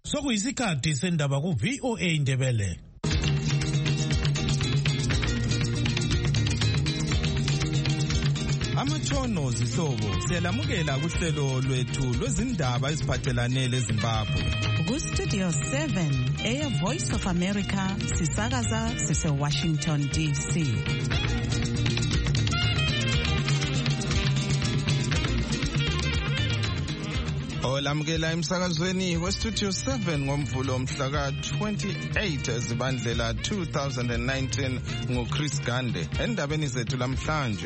Sokuyisikhathi sendaba ku VOA Indebele. Amatshono zihlobo siyalamukela kuhlelo lwethu lwezindaba eziphathelane leZimbabwe. Ku Studio 7 Air Voice of America sisakaza sise Washington DC. Olamukela emsakazweni we Studio 7 ngomvulo mhla ka 28 Zibandlela 2019 nguChris Gande. Endabeni zethu lamhlanje,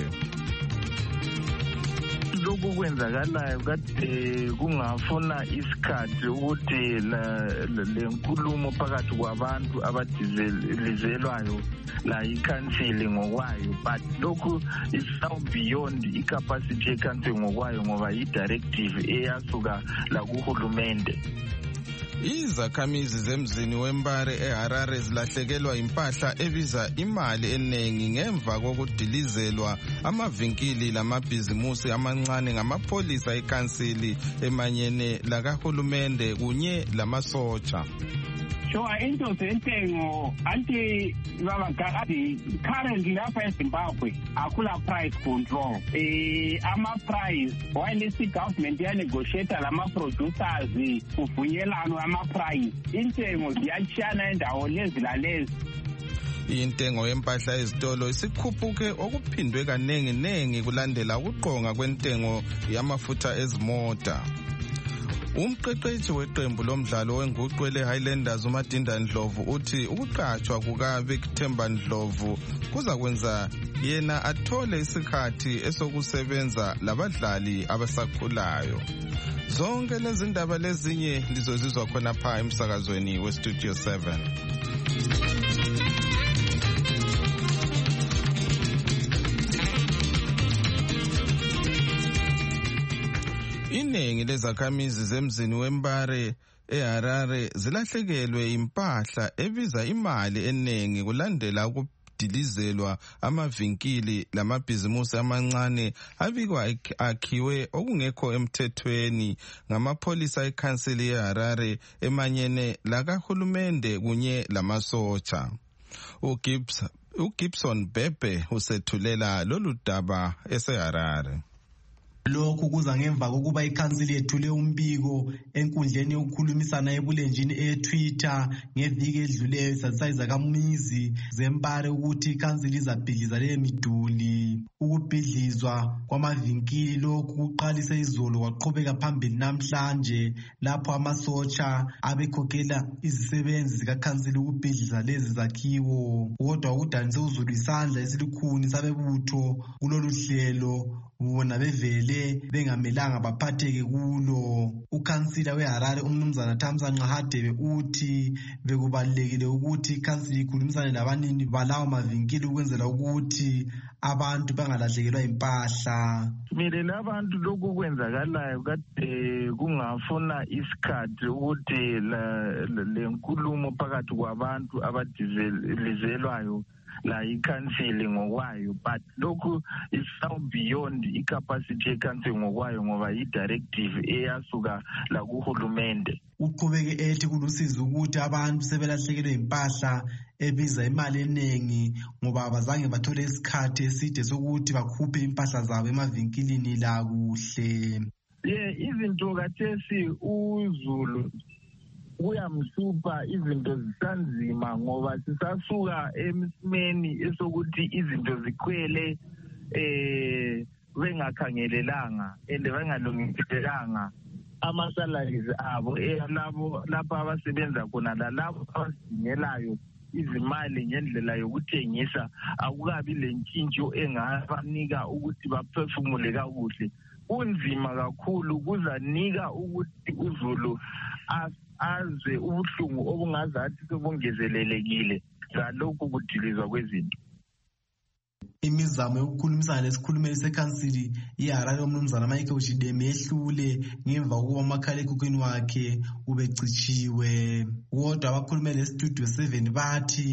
lokhu kwenzakalayo kade kungafuna isikhathi ukuthi lenkulumo phakathi kwabantu abadizelizelwayo la ikhansili ngokwayo, but lokhu is now beyond icapacity yekhansili ngokwayo ngoba i-directive eyasuka la kuhulumende. Izakhamizi zemzini weMbare eHarare zilahlekelwa impahla ebiza imali eningi ngemva kokudilizelwa amavinkili lamabhizimusi amancane ngamapholisa ekhansili emanyene lakahulumende kunye lamasotsha. Into zentengo anti babagadi currently lapha eZimbabwe akula price control. Ama price while the government ya negotiate lama producers kuvunyelano ama price, intengo ziyachana endawo lezi lalezi. Intengo yempahla ezitolo isikhuphuke okuphindwe kanengi kulandela ukuqonga kwentengo yamafutha ezimota. Umqeqeshi weqembu lomdlalo wenguqu leHighlanders uMadinda Ndlovu uthi ukuqashwa kukaVictor Ndlovu kuza kwenza yena athole isikhathi esokusebenza labadlali abasakhulayo. Zonke lezi ndaba lezinye lizozizwa khona pha emsakazweni we Studio 7. Iningi lezakhamizi zemzini weMbare eHarare zilahlekelwe impahla ebiza imali eningi kulandela ukudilizelwa amavinkili lamabhizimusi amancane abikwa akhiwe okungekho emthethweni ngamapholisa ekhansili yeHarare emanyene lakahulumende kunye lamasotsha. uGibson Bebe usethulela lolu daba eseHarare. Lokhu kuza ngemva kokuba ikhansili yethule umbiko enkundleni yokukhulumisana ebulenjini eTwitter ngeviki edluleyo isazisa izakhamizi zeMbare ukuthi ikhansili izabhidliza le miduli. Ukubhidlizwa kwamavinkili lokhu kuqalise izolo kwaqhubeka phambili namhlanje lapho amasotsha abekhokhela izisebenzi zikakhansili ukubhidliza lezi zakhiwo. Kodwa ukudanise uzulu isandla esilukhuni sabebutho kulolu hlelo bona bevele bengamelanga baphatheke kulo. Ukhansila weHarare umnumzana Thamsanqa Hadebe uthi bekubalekile ukuthi ikhansili ikhulumisane labanini balawo mavinkili ukwenzela ukuthi abantu bangalahlekelwa impahla. Mire labantu lokhu kwenzakalayo kade kungafuna isikhathi ukuthi lenkulumo phakathi kwabantu abadizelizelwayo la ikhansili ngokwayo, but lokhu is now beyond icapacity yekhansili ngokwayo ngoba i-directive eyasuka la kuhulumende. Uqhubeke ethi kulusizi ukuthi abantu sebelahlekelwe impahla ebiza imali eningi ngoba abazange bathole isikhathi eside sokuthi bakhuphe impahla zabo emavinkilini la kuhle. Izinto kathesi uzulu kuyamhlupha, izinto zisanzima ngoba sisasuka emsimeni esokuthi izinto zikhwele bengakhangelelanga ende bengalungiselanga ama-salaries abo lapho abasebenza khona lalabo abazingelayo izimali ngendlela yokuthengisa akukabi lentshintsho engabanika ukuthi baphefumule kakuhle. Kunzima kakhulu, kuzanika ukuthi uzulu azwe ubuhlungu obungazathi sobungezelelekile ngalokhu kudilizwa kwezinto. Imizamo yokukhulumisana lesikhulumeli sekhansili yeHarare umnumzana Michael Chideme yehlule ngemva kokuba umakhalekhukhwini wakhe ubecitshiwe. Kodwa abakhulumeli eStudio 7 bathi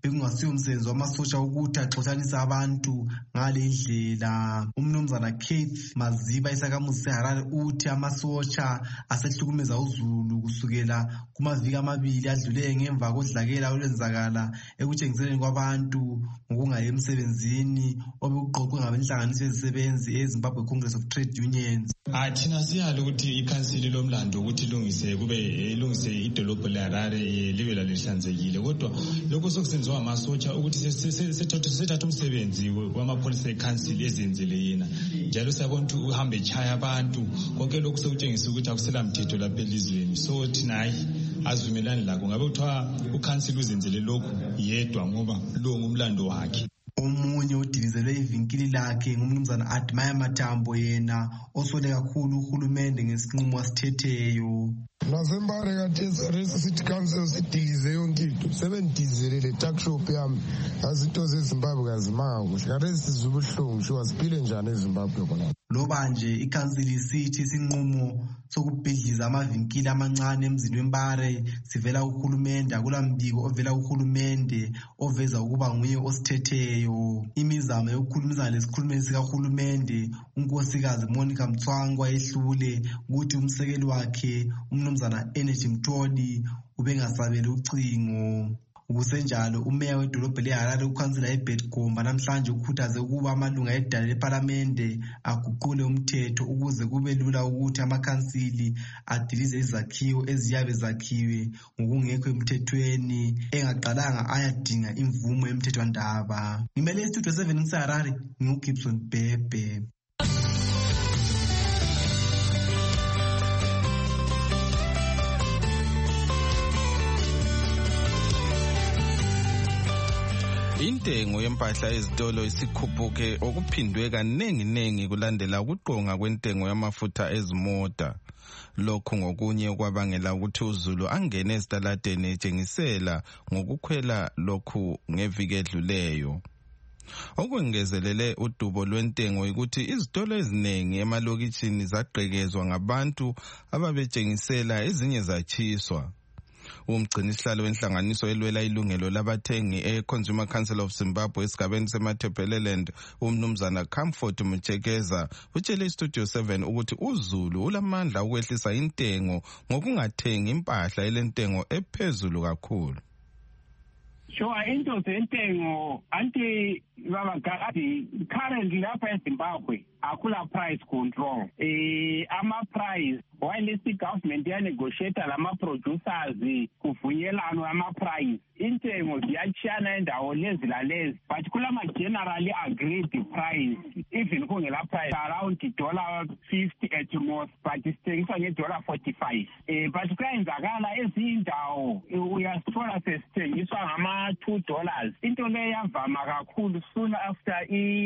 bekungasiyo umsebenzi wamasosha ukuthi axotshanise abantu ngale ndlela. Umnumzana Keith Maziba isakhamuzi seHarare uthi amasosha asehlukumeza uZulu kusukela kumaviki amabili adluleyo ngemva kodlakela olwenzakala ekutshengiseleni kwabantu ngokungayi emsebenzini obekuqoqwe ngabenhlanganiso ezisebenzi eZimbabwe Congress of Trade Unions. Thina siyalo ukuthi ikhansili lomlando ukuthi ilungise idolobho leHarare libe lihlanzekile, kodwa lokho sokusenziwa amasotsha ukuthi sethatha umsebenzi wamapholisa ekhansili ezenzele yena, njalo siyabona ukuthi uhambe echaya abantu, konke lokhu sekutshengisa ukuthi akusela mthetho lapha elizweni. So thina hayi azivumelani lakho, ngabe kuthiwa ukhansili uzenzele lokhu yedwa ngoba lo ngumlando wakhe. Omunye udilizele ivinkili lakhe ngumnumzana Admire Matambo, yena osole kakhulu uhulumende ngesinqumo asithetheyo. Nasembare kathi City Council sidilize yonke into, sebendizele le tax shop yami, azinto zeZimbabwe kazimanga kuhle, kade sizubuhlungu sho asiphile njani eZimbabwe khona. Loba nje ikhansili sithi isinqumo sokubhidliza amavinkili amancane emzini wembare sivela kuhulumende, akulambiko ovela kuhulumende oveza ukuba nguye osithetheyo. Imizamo yokukhulumisana lesikhulumeli sikahulumende unkosikazi Monica Mtswangwa yehlule ukuthi umsekeli wakhe umnumzana Energy Mtodi ubengasabeli ucingo. Ukusenjalo umeya wedolobho leHarare ukhansila eBert Gomba namhlanje ukhuthaze ukuba amalunga edala leParlamente aguqule umthetho ukuze kube lula ukuthi amakhansili adilize izakhiwo eziyabe zakhiwe ngokungekho emthethweni engaqalanga ayadinga imvumo yemthethwandaba. Ngimele istudio 7 ngiseHarare, ngiuGibson Bhebhe. Intengo yempahla ezitolo isikhuphuke okuphindwe kanengi kulandela ukuqonga kwentengo yamafutha ezimota. Lokhu ngokunye kwabangela ukuthi uZulu angene ezitaladeni etshengisela ngokukhwela lokhu ngeviki edluleyo. Okwengezelele udubo lwentengo ukuthi izitolo eziningi emalokitshini zagqekezwa ngabantu ababetshengisela ezinye zachiswa. Umgcinisihlalo wenhlanganiso elwela ilungelo labathengi e-Consumer Council of Zimbabwe esigabeni seMatabeleland umnumzana Comfort Mutshekeza utshele iStudio 7 ukuthi uZulu ulamandla ukwehlisa intengo ngokungathengi impahla elentengo ephezulu kakhulu. Sure, into zentengo anti baba gadi currently lapha eZimbabwe akula price control. Ama price while the government ya negotiate lama producers kuvunyelano ama price intengo ziyachana endawo lezi lalezi, but kulama generally agreed price even kungela price around $50 at most, but sithengiswa nge$45. But kuyenzakala ezindawo uyasithola sesithengiswa ngama $2. Into le yavama kakhulu soon after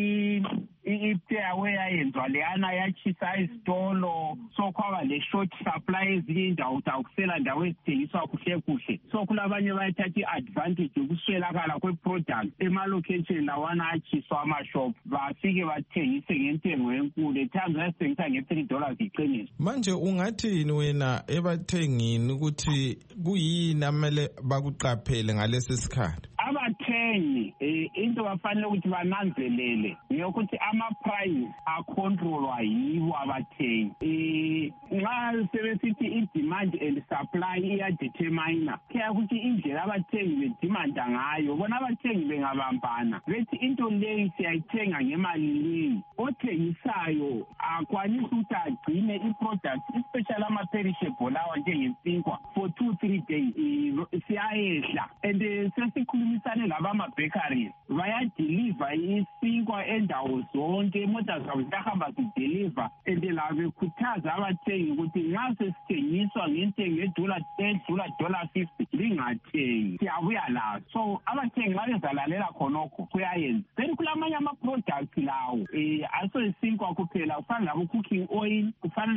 ipteaway yayenzwa leyana yachisa izitolo, so kwaba le short supply ezinye indawo ukusela ndawo ezithengiswa kuhle. So kulabanye bayathatha i-advantage yokuswelakala kwe-product emalocation lawana achiswa amashop, bafike bathengise ngentengo enkulu. Etimes basithengisa nge$3 iqiniso. Manje ungathini wena ebathengini ukuthi kuyini amele bakuqaphele ngalesi sikhathi? Abathengi into bafanele ukuthi bananzelele ngokuthi ama-price acontrolwa yibo abathengi. Nxa sebesithi i-demand and supply iyadetermina kaya ukuthi indlela abathengi bedimanda ngayo, bona abathengi bengabambana bethi into leyi siyayithenga ngemali leyi, othengisayo akwanisa ukuthi agcine i-product especially ama-perishable lawa njengesinkwa for 2-3 days siyayehla. And sesikhulumisane labama-bakeries bayadeliver isinkwa endawo zonke, imota zabo ziyahamba zideliver, and labo bekhuthaza abathengi ukuthi nxa sesithengiswa ngentengo edlula $50 lingathengi, siyabuya lazo. So abathengi nxa bezalalela khonokho kuyayenza. Then kulamanye ama-products lawo aso isinkwa kuphela, kufana labo-cooking oil, kufana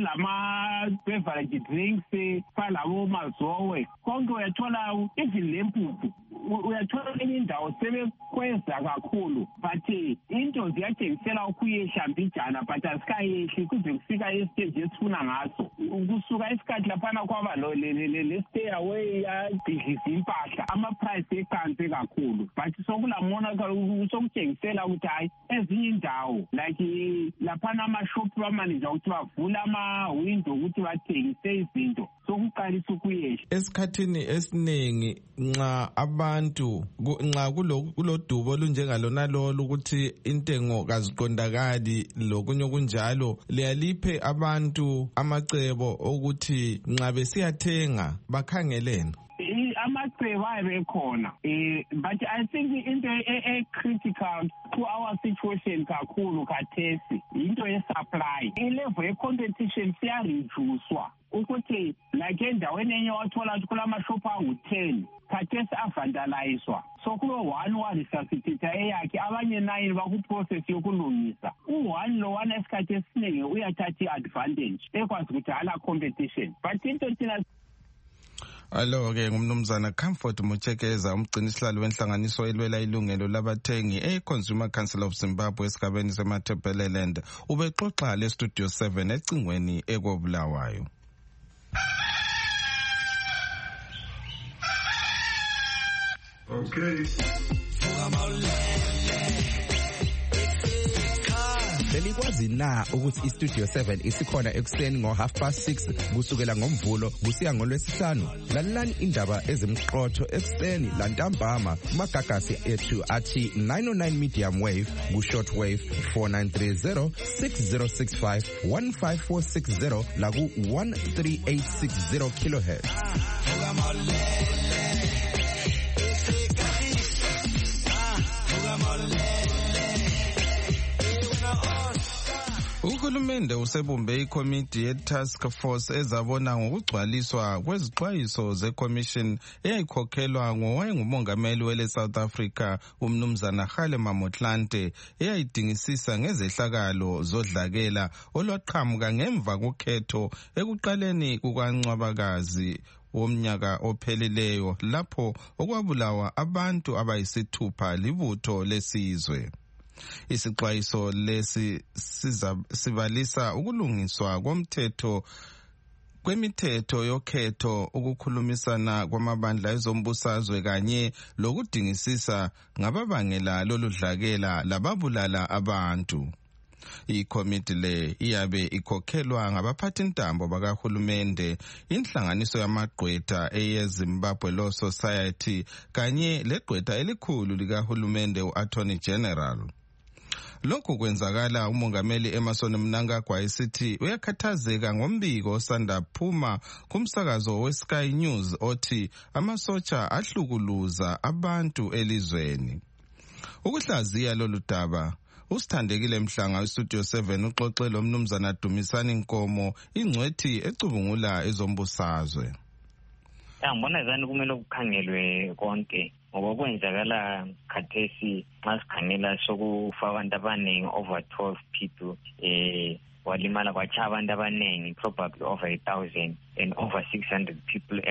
lama-beverage drinks, kufana labo mazowe, konke uyathola even lempuphu uyathola enye indawo sebekweza kakhulu but into ziyatshengisela ukuyehla mbijana but asikayehli kuze kufika esiteji esifuna ngaso kusuka isikhathi laphana kwaba le stay away yadidlisa impahla ama-price eqanse kakhulu but sokulamonakalo sokutshengisela ukuthi hayi ezinye indawo like laphana ama-shop bamanager ukuthi bavula ama-window ukuthi bathengise izinto sokuqalisa ukuyehla. Esikhathini esiningi nxa abantu nxa kulodubo olunjengalona lolu ukuthi intengo kaziqondakali lokunye okunjalo liyaliphe abantu amacebo okuthi nxa besiyathenga bakhangelene. Amacebo ayebekhona but I think into critical to our situation kakhulu khathesi into ye-supply. I-level ye-competition siyareducwa ukuthi like endaweni enye wathola ukuthi kulamashop angu-10 khathesi avandalizwa so kube one waresuscitator eyakhe abanye 9 bakuprocess yokulungisa u-1 lo-1 esikhathi esiningi uyathatha i-advantage ekwazi ukuthi hala competition but into thina. Alo-ke ngumnumzana Comfort Muchekeza umgcinisihlalo wenhlanganiso elwela ilungelo labathengi Consumer Council of Zimbabwe esigabeni seMatabeleland ubexoxa le-Studio 7 ecingweni ekobulawayo. Okay. Belikwazi na ukuthi iStudio 7 isikhona ekuseni ngo6:30 kusukela ngomvulo kusiya ngolwesihlanu. Lalelani indaba ezimqotho ekuseni lantambama kumagagasi ethu athi 909 medium wave ku-short wave 4930 6065 15460 la ku-13860 kilohertz. Uhulumende usebumbe ikomiti ye-task force ezabona ngokugcwaliswa kwezixwayiso ze-commission eyayikhokhelwa ngowayengumongameli wele South Africa umnumzana Kgalema Motlanthe eyayidingisisa ngezehlakalo zodlakela olwaqhamuka ngemva kokhetho ekuqaleni kukaNcwabakazi womnyaka ophelileyo lapho okwabulawa abantu abayisithupha libutho lesizwe. Isixwayiso lesi sibalisa ukulungiswa kwemithetho yokhetho ukukhulumisana kwamabandla ezombusazwe kanye lokudingisisa ngababangela loludlakela lababulala abantu. Ikomiti le iyabe ikhokhelwa ngabaphathintambo bakahulumende, inhlanganiso yamagqwetha eyeZimbabwe Law Society kanye legqwetha elikhulu likahulumende u-Attorney General. Lokhu kwenzakala umongameli Emmerson Mnangagwa esithi uyakhathazeka ngombiko osanda phuma kumsakazo weSky News othi amasotsha ahlukuluza abantu elizweni. Ukuhlaziya lolu daba usithandekile Mhlanga iStudio 7 uxoxe lo mnumzana Dumisani Nkomo ingcwethi ecubungula ezombusazwe. Ngibona zani kumele ukukhangelwe konke ngoba kwenzakala khathesi xa sikhangela sokufa abantu abaningi over 12 people walimala kwacha abantu abaningi probably over 1,000 and over 600 people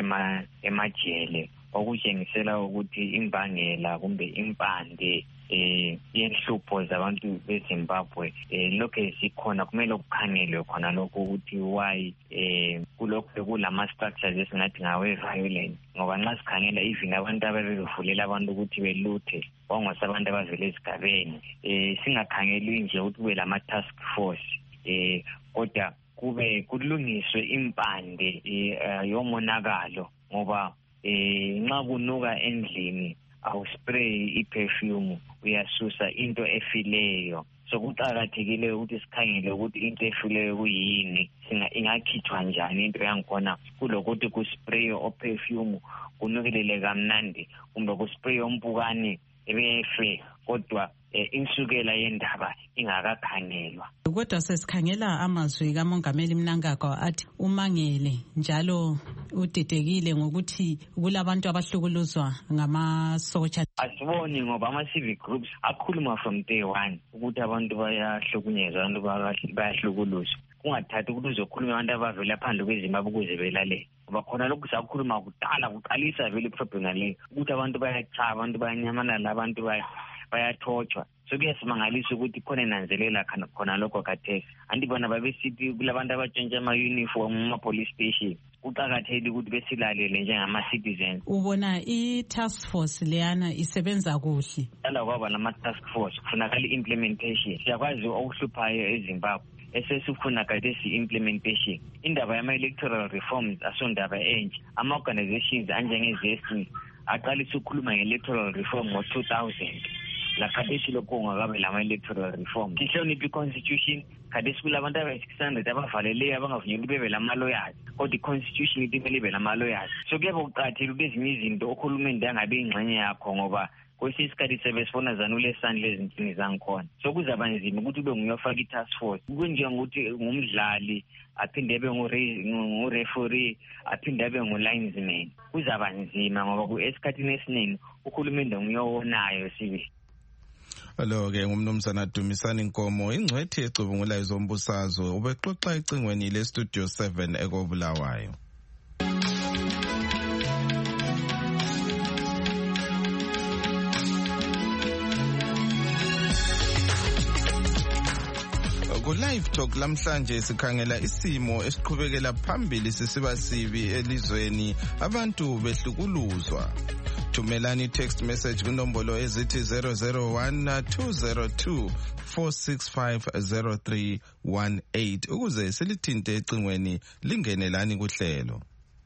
emajele okutshengisela ukuthi imbangela kumbe impande yenhlupho zabantu beZimbabwe lokho esikhona kumele ukukhangelwe khona lokho ukuthi why kulokho kulama structures esingathi ngawe violent ngoba nxa sikhangela even abantu ababevulela abantu ukuthi beluthe wangosabantu abavele esigabeni singakhangelwi nje ukuthi kube lama task force kodwa kube kulungiswe impande yomonakalo ngoba nxa kunuka endlini awuspray iperfume uyasusa into efileyo so kuqakathekile ukuthi sikhangele ukuthi into efileyo kuyini ingakhithwa njani into yangikhona kulokuthi kuspray operfume kunukelele kamnandi kumbe kuspray ompukane ebefe kodwa insukela yendaba ingakakhangelwa. Kodwa sesikhangela amazwi kamongameli Mnangagwa athi umangele njalo udidekile ngokuthi kulabantu abahlukuluzwa ngamasotsha. Asiboni ngoba ama-civic groups akhuluma from day one ukuthi abantu bayahlukunyezwa, abantu bayahlukuluzwa. kungathathi ukuthi uzokhuluma abantu abavela phandle kweZimbabwe ukuze belalele. Ngoba khona lokhu sakhuluma kudala kuqalisa vele iproblem ngale ukuthi abantu bayachaba, abantu bayanyamalala, abantu bayathothwa. So kuyasimangalisa ukuthi khona nanzelela khona lokho khathesi. Andibona babesithi kulabantu abatshontsha ama-uniform ama-police station kuqakathekile ukuthi besilalele njengama-citizens. Ubona i-task force leyana isebenza kuhle? Dala kwaba nama-task force kufunakala i-implementation. Siyakwazi okuhluphayo eZimbabwe esesifuna khathesi implementation. Indaba yama-electoral reforms asondaba entsha. Ama-organizations anjenge-ZESTI aqalisa ukukhuluma nge-electoral reform ngo-2000. La khathesi lokho ngakabe lama-electoral reform. Sihlonipha i-constitution, khathesi kulabantu abayi-600 abavaleleyo abangavunyelwa bebe lama-lawyers. Kodwa i-constitution ithi kumele ibe lama-lawyers. So kuyabe kuqakathekile ukuthi ezinye izinto uhulumende angabe ingxenye yakho ngoba kwesinye isikhathi sebesifona zanule esandla ezintini zangikhona. So kuzaba nzima ukuthi ube nguyofaka i-task force. Kunjengokuthi ngumdlali aphinde abe ngu-referee aphinde abe ngu-linesman. Kuzaba nzima ngoba esikhathini esiningi uhulumende nguyowonayo sibili. Lo-ke ngumnumzana Dumisani Nkomo, ingcwethi ecubungulayo zombusazwe, ubexoxa ecingweni le-Studio 7 ekobulawayo. Ku-Live Talk lamhlanje sikhangela isimo esiqhubekela phambili sisiba sibi elizweni, abantu behlukuluzwa. Thumelani text message kunombolo ezithi 001-202-465-0318 ukuze silithinte ecingweni lingenelani kuhlelo.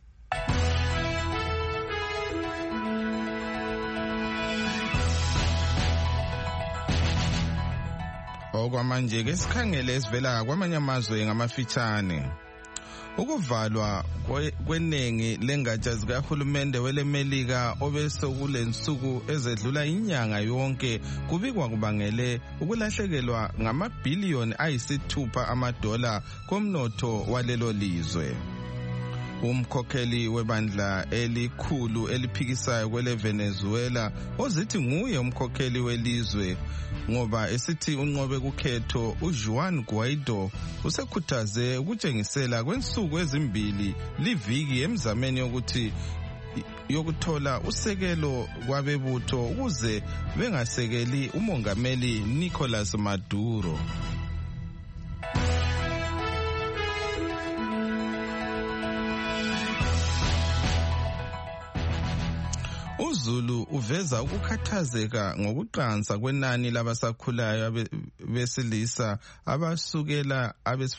Okwamanje ke sikhangele esivela kwamanye amazwe ngamafitshane. Ukuvalwa kwenengi lengatsha zikahulumende welemelika obesokule nsuku ezedlula inyanga yonke kubikwa kubangele ukulahlekelwa ngamabhiliyoni ayisithupha $6 komnotho walelo lizwe. Umkhokheli webandla elikhulu eliphikisayo kwele Venezuela ozithi nguye umkhokheli welizwe ngoba esithi unqobe kukhetho uJuan Guaido usekhuthaze ukutshengisela kwensuku ezimbili liviki emzameni yokuthola usekelo kwabebutho ukuze bengasekeli umongameli Nicolas Maduro. uZulu uveza ukukhathazeka ngokuqansa kwenani labasakhulayo besilisa abasukela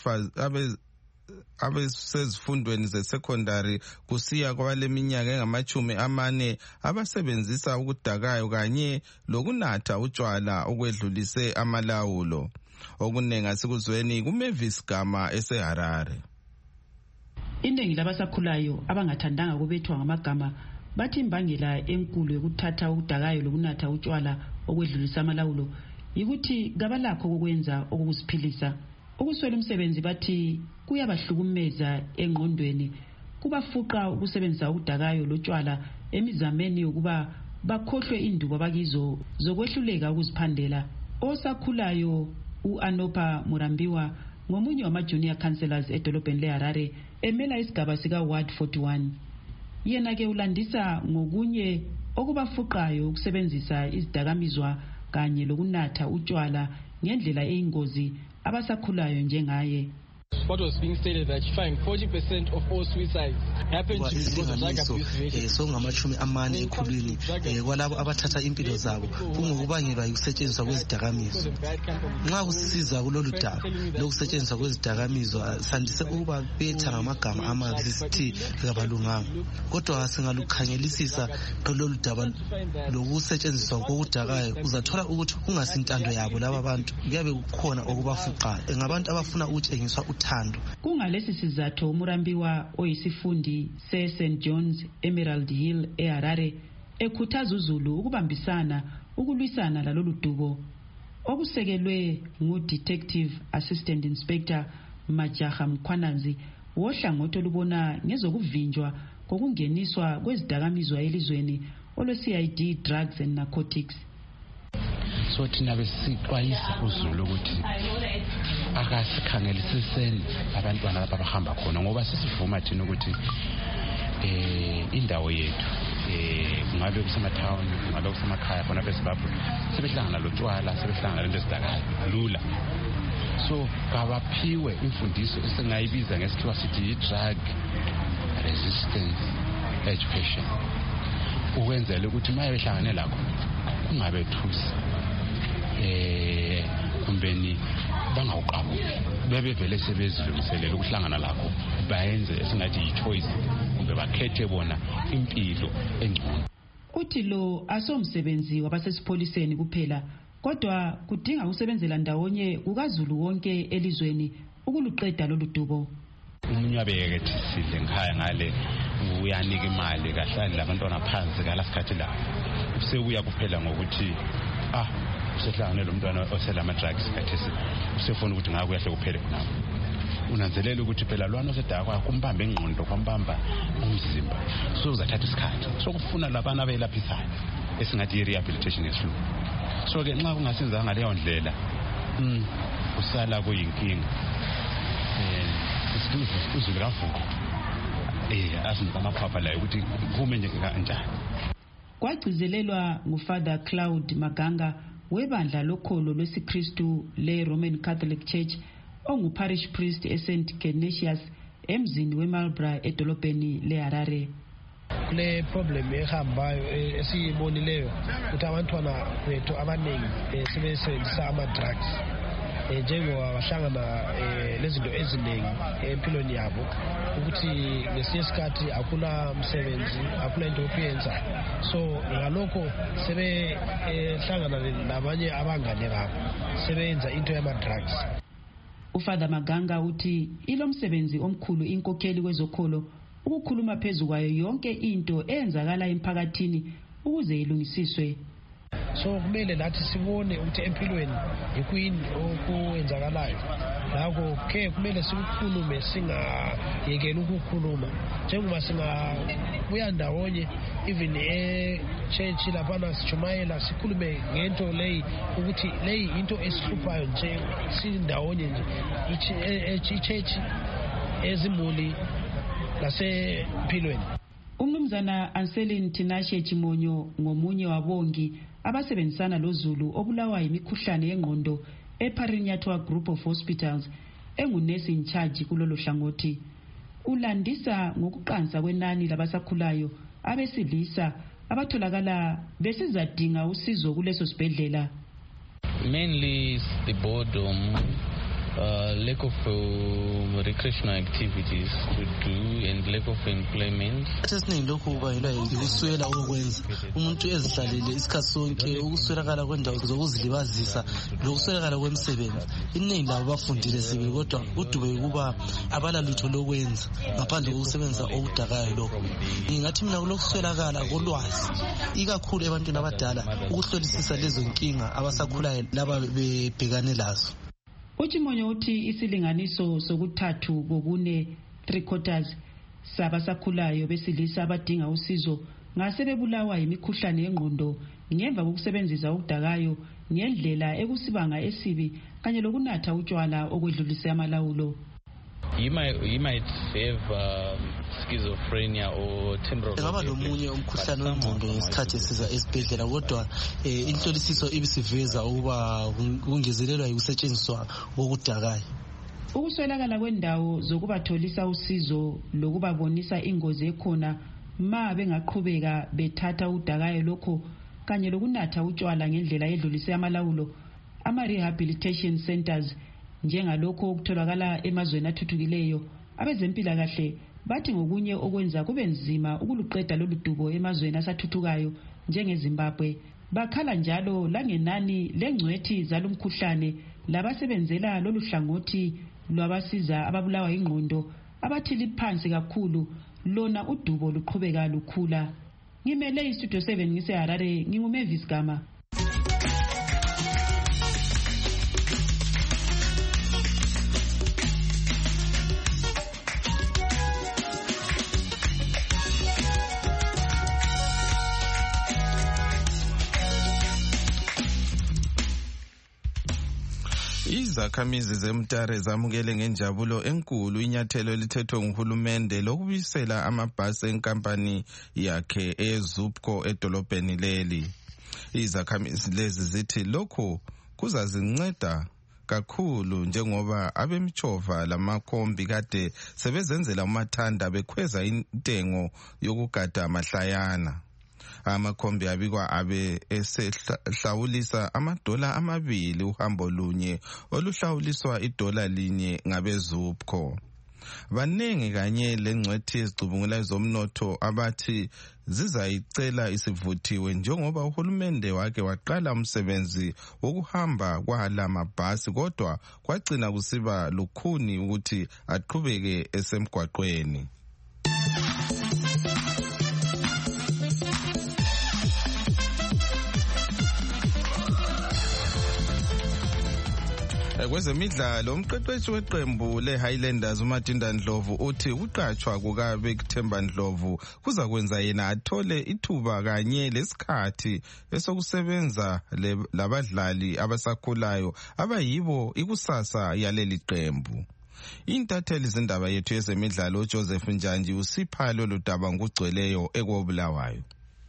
abesezifundweni ze-secondary kusiya kwaleminyaka engama-40 abasebenzisa ukudakayo kanye lokunatha utshwala okwedlulise amalawulo. Okunengi asikuzweni kuMavis Gama eseHarare. Iningi labasakhulayo abangathandanga kubethwa ngamagama bathi imbangela enkulu yokuthatha ukudakayo lokunatha utshwala okwedlulisa amalawulo yikuthi kabalakho ukwenza okuziphilisa. Ukuswela umsebenzi bathi kuyabahlukumeza engqondweni, kubafuqa ukusebenzisa ukudakayo lotshwala emizameni yokuba bakhohlwe indubo abakizo zokwehluleka ukuziphandela. Osakhulayo uAnopa Murambiwa ngomunye wama-junior councillors edolobheni leHarare emela isigaba sika-Ward 41. Yena ke ulandisa ngokunye okubafuqayo ukusebenzisa izidakamizwa kanye lokunatha utshwala ngendlela eyingozi abasakhulayo njengaye. What was being stated that you find 40% of all suicides happen to izilinganiso songamashumi amane ekhulwini kwalabo abathatha impilo zabo kungokubangelwa ukusetshenziswa kwezidakamizwa. Nxa kusiza kulolu daba lokusetshenziswa kwezidakamizwa sandise ukuba betha ngamagama amabi sisithi kabalunganga, kodwa singalukhangelisisa kulolu daba lokusetshenziswa kokudakayo uzathola ukuthi kungasintando yabo laba bantu, kuyabe kukhona okubafuqayo ngabantu abafuna ukutshengiswa uthando. Kungalesi sizathu uMurambiwa oyisifundi se-St. John's Emerald Hill eHarare ekhuthaza uZulu ukubambisana ukulwisana lalolu dubo okusekelwe ngu-Detective Assistant Inspector Majaha Mkhwanazi wohlangothi olubona ngezokuvinjwa kokungeniswa kwezidakamizwa elizweni olwe-CID Drugs and Narcotics. So thina besixwayisa uZulu ukuthi akasikhangelisiseni abantwana lapha abahamba khona, ngoba sisivuma thina ukuthi indawo yethu kungabe kusemathawuni, kungabe kusemakhaya khona beSimbabwe sebehlangana lotshwala, sebehlangana lento ezidakayo lula. So kabaphiwe imfundiso esingayibiza ngesikhiwa sithi yi-drug resistance education, ukwenzela ukuthi uma behlangane lakho kungabe thusi kumbeni bangawuqabuki, bebevele sebezilungiselela ukuhlangana lakho, bayenze esingathi yi-choice kumbe bakhethe bona impilo engcono. Uthi lo asomsebenzi wabasesipholiseni kuphela, kodwa kudinga usebenzela ndawonye kukaZulu wonke elizweni ukuluqeda lolu dubo. Umunye abekethisile ngikhaya ngale uyanika imali kahlali labantwana phansi ngalasikhathi la sekuya kuphela ngokuthi usehlangane lo mntwana oselama drugs kathesi usefuna ukuthi ngaka uyahle kuphele khonapho. Unanzelela ukuthi phela lwana osedaka kwakho kumbamba engqondo kwambamba umzimba, so uzathatha isikhathi sokufuna labana abelaphisayo esingathi i-rehabilitation yesihlungu. So ke nxa kungasenza ngaleyo ndlela usala kuyinkinga. Uzulu kavuka asinika amaphapha la ukuthi kuphume nje kanjani. Kwagcizelelwa nguFather Cloud Maganga webandla lokholo lwesiKristu le-Roman Catholic Church onguparish priest eSt Canisius emzini weMarlborough edolobheni leHarare. Kule problem ehambayo esiyibonileyo ukuthi abantwana bethu abaningi sebesebenzisa ama-drugs njengoba bahlangana lezinto eziningi empilweni yabo, ukuthi ngesinye isikhathi akula msebenzi, akula into yokuyenza, so ngalokho sebehlangana nabanye abangane babo sebenza into yama-drugs. uFather Maganga uthi ilo msebenzi omkhulu inkokheli kwezokholo ukukhuluma phezu kwayo yonke into eyenzakala emphakathini ukuze ilungisiswe. So kumele nathi sibone ukuthi empilweni yikuyini okwenzakalayo, ngakho ke kumele sikukhulume, singayekeli ukukhuluma. Njengoba singabuya ndawonye even e-church laphana sijumayela sikhulume ngento leyi ukuthi leyi into esihluphayo nje sindawonye nje i-church ezimuli lasempilweni. Umnumzana Anselin Tinashe Chimonyo ngomunye wabongi abasebenzisana loZulu obulawa yimikhuhlane yengqondo eParinyatwa Group of Hospitals engunesi in charge kulolu hlangothi. Ulandisa ngokuqansa kwenani labasakhulayo abesilisa abatholakala besizadinga usizo kuleso sibhedlela. Mainly the boredom, lack of recreational activities to do and lack of employment. Esiningi lokhu kubangelwa yikuswela okwenza umuntu ezihlalele isikhathi sonke, ukuswelakala kwendawo zokuzilibazisa lokuswelakala kwemisebenzi. Iningi labo bafundile sibili kodwa udube kuba abalalutho lokwenza ngaphandle kokusebenza okudakayo lokho. Ngingathi mina kulokuswelakala kolwazi ikakhulu ebantwini abadala ukuhlolisisa lezo nkinga abasakhulayo laba bebhekane lazo. Uchimonyo uthi isilinganiso sokuthathu kokune 3/4 sabasakhulayo besilisa abadinga usizo ngase bebulawa yimikhuhlane yengqondo ngemva kokusebenzisa okudakayo ngendlela ekusibanga esibi kanye lokunatha utshwala okwedlulisa amalawulo. You might have schizophrenia or temporal. Ngaba lomunye umkhuhlane wengqondo ngesikhathi esiza esibhedlela, kodwa inhlolisiso ibisiveza ukuba kungezelelwa yikusetshenziswa okudakayo. Ukuswelakala kwendawo zokubatholisa usizo lokubabonisa ingozi ekhona ma bengaqhubeka bethatha udakayo lokho kanye lokunatha utshwala ngendlela edlulise amalawulo. Ama-rehabilitation centers njengalokho okutholakala emazweni athuthukileyo, abezempilakahle bathi ngokunye okwenza kube nzima ukuluqeda lolu dubo emazweni asathuthukayo njengeZimbabwe. Bakhala njalo langenani lengcwethi zalumkhuhlane labasebenzela lolu hlangothi lwabasiza ababulawa ingqondo abathi liphansi kakhulu, lona udubo luqhubeka lukhula. Ngimele iStudio 7 ngiseHarare, nginguMavis Gama. Izakhamizi zeMtare zamukele ngenjabulo enkulu inyathelo elithethwe nguhulumende lokubisela amabhasi enkampani yakhe eZupco edolobheni leli. Izakhamizi lezi zithi lokho kuzazinceda kakhulu njengoba abemchova lamakhombi kade sebezenzela umathanda bekhweza intengo yokugada amahlayana. Amakhombi abikwa abe esehlawulisa $2 uhambo lunye oluhlawuliswa $1 ngabezupco. Baningi kanye lengcwethi ezicubungulayo zomnotho abathi zizayicela isivuthiwe njengoba uhulumende wake waqala umsebenzi wokuhamba kwala mabhasi kodwa kwagcina kusiba lukhuni ukuthi aqhubeke esemgwaqweni. Kwezemidlalo umqeqeshi weqembu leHighlanders uMatinda Ndlovu uthi ukuqatshwa kukaBekthemba Ndlovu kuza kwenza yena athole ithuba kanye lesikhathi esokusebenza labadlali abasakhulayo abayibo ikusasa yaleli qembu. Intatheli zindaba yethu yezemidlalo uJoseph Njanji usipha lolu daba ngugcweleyo ekobulawayo.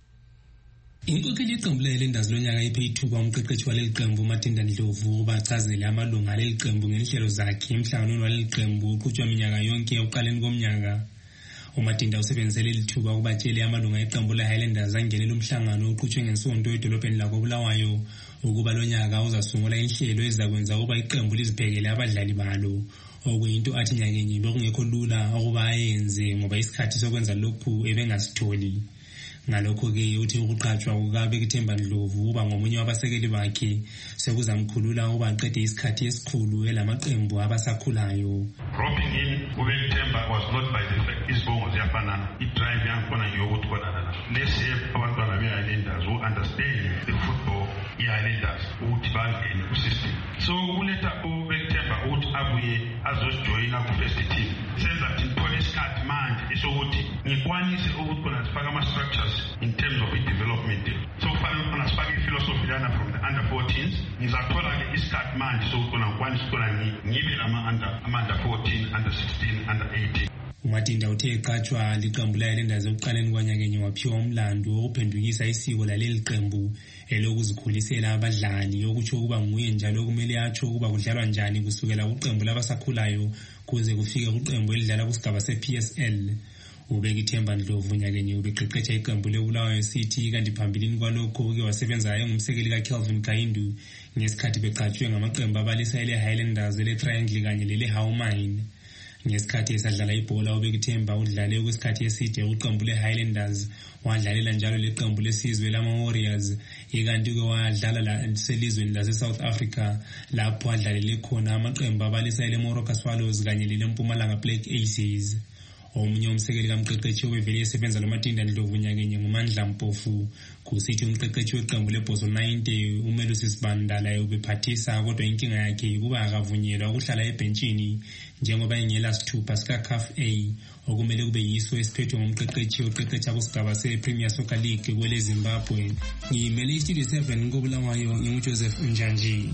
Inkokheli yeqembu leHighlanders lonyaka iphe ithuba umqeqeshi waleli qembu uMatinda Ndlovu ukuba achazele amalunga aleli qembu ngenhlelo zakhe emhlanganweni waleli qembu uqhutshwa minyaka yonke ekuqaleni komnyaka. uMatinda usebenzise leli thuba ukubatshela amalunga eqembu leHighlanders angenele umhlangano oqhutshwe ngesonto edolobheni lakoBulawayo ukuba lonyaka uzasungula inhlelo ezakwenza ukuba iqembu lizibhekele abadlali balo. Okuyinto athi nyakenye bekungekho lula ukuba ayenze ngoba isikhathi sokwenza lokhu ebengasitholi. Ngalokho-ke uthi ukuqatshwa kukaBekthemba Ndlovu uba ngomunye wabasekeli bakhe sekuzamkhulula ukuba aqede isikhathi esikhulu elamaqembu abasakhulayo. Dropping in uBekthemba was not by the fact isibongo ziyafana idrive yakhona yokuthi khona let's help abantwana beHighlanders who understand the football yeHighlanders ukuthi bangene kusystem. So uletha uBekthemba ukuthi abuye azojoyina ku-first team senza ukuthi ngithole isikhathi manje esokuthi ngikwanise ukuthi khona sifake ama-structures in terms of development. So kufanele khona sifake i-philosophy lana from the under 14s ngizathola-ke isikhathi manje sokuthi khona ngikwanise khona ngibe ama-under 14, under 16, under 18. uMatinda uthe eqatshwa liqembu leHighlanders ekuqaleni kwanyakenye waphiwa umlando wokuphendukisa isiko laleli qembu elokuzikhulisela abadlali okutsho ukuba nguye njalo okumele atsho ukuba kudlalwa njani kusukela kuqembu labasakhulayo kuze kufike kuqembu elidlala kusigaba se-PSL. uBekthemba Ndlovu nyakenye ubeqeqetsha iqembu leBulawayo City kanti phambilini kwalokho uke wasebenza engumsekeli kaKelvin Kaindu ngesikhathi beqatshwe ngamaqembu abalisa eleHighlanders, eleTriangle kanye leleHowmine. Ngesikhathi esadlala ibhola uBekthemba udlale kwesikhathi eside uqembu leHighlanders, wadlalela njalo leqembu lesizwe lama-Warriors, ikanti-ke wadlala selizweni lase-South Africa lapho adlalele khona amaqembu abalisa eleMoroka Swallows kanye lelempumalanga Black Aces. Omunye umsekeli kamqeqeshi obevele esebenza loMatinda Ndlovu nyakenye nguMandla Mpofu kusithi umqeqeshi weqembu leBhozo 90 uMelusi Sibandala ubephathisa kodwa inkinga yakhe kuba akavunyelwa ukuhlala ebhentshini njengoba engela sithupha sika-CAF A okumele kube yiso esiphethwe ngumqeqeshi oqeqetsha kusigaba se-Premier Soccer League kwele Zimbabwe. Ngimele iStudio 7 koBulawayo nginguJoseph Njanji.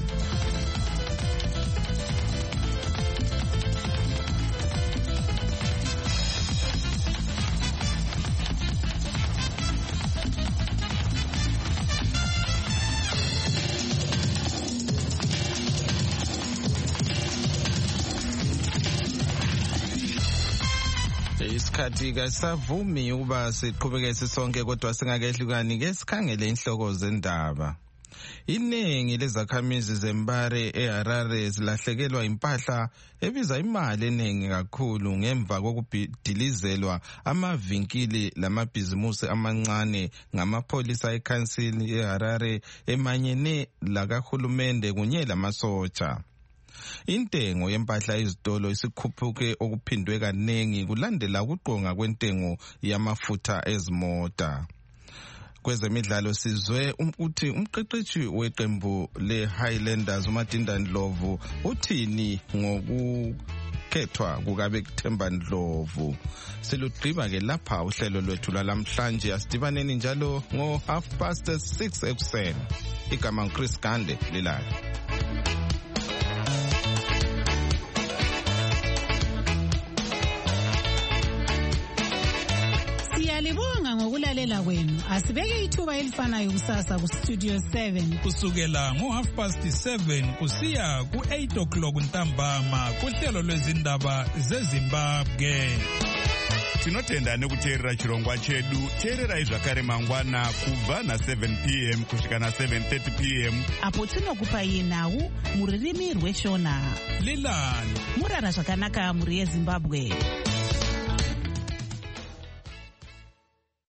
Isikhathi kasavumi ukuba siqhubeke sisonke kodwa singakehlukani ke sikhangele inhloko zendaba. Iningi lezakhamizi zeMbare eHarare zilahlekelwa impahla ebiza imali eningi kakhulu ngemva kokubhidilizelwa amavinkili lamabhizimusi amancane ngamapholisa ekhansili eHarare emanyene lakahulumende kunye lamasotsha. Intengo yempahla ezitolo isikhuphuke okuphindwe kaningi kulandela ukuqonga kwentengo yamafutha ezimota. Kwezemidlalo sizwe ukuthi umqeqeshi weqembu leHighlanders uMatinda Ndlovu uthini ngokukhethwa kukaBekthemba Ndlovu. Silugqiba ke lapha uhlelo lwethu lalamhlanje, asidibaneni njalo ngo6:30 ekuseni. Igama nguChris Gande lilala. Siyalibonga ngokulalela kwenu. Asibeke ithuba elifanayo kusasa ku Studio 7 kusukela ngo7:30 kusiya ku8 ntambama kuhlelo lwezindaba zeZimbabwe. Tinotenda nekuteerera chirongwa chedu. Teererai zvakare mangwana kubva na7 p.m. kusvika na7:30 p.m. apo tinokupai nhau muririmi rweshona. Lilani murara zvakanaka muri yeZimbabwe.